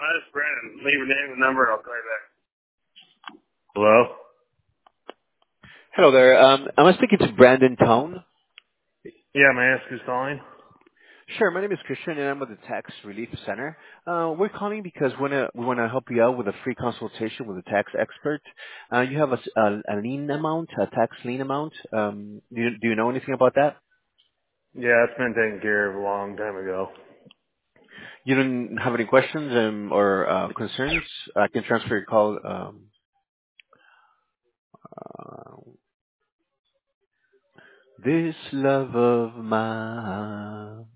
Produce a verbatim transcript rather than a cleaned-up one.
That's Brandon. Leave your name and number, and I'll call you back. Hello? Hello there. Um, am I speaking to Brandon Tone? Yeah, may I ask who's calling? Sure. My name is Christian, and I'm with the Tax Relief Center. Uh, we're calling because we wanna we wanna help you out with a free consultation with a tax expert. Uh, you have a, s- a, a lien amount, a tax lien amount. Um, do you, do you know anything about that? Yeah, it's been taken care of a long time ago. You don't have any questions um, or uh, concerns? I can transfer your call. Um, uh, this love of mine.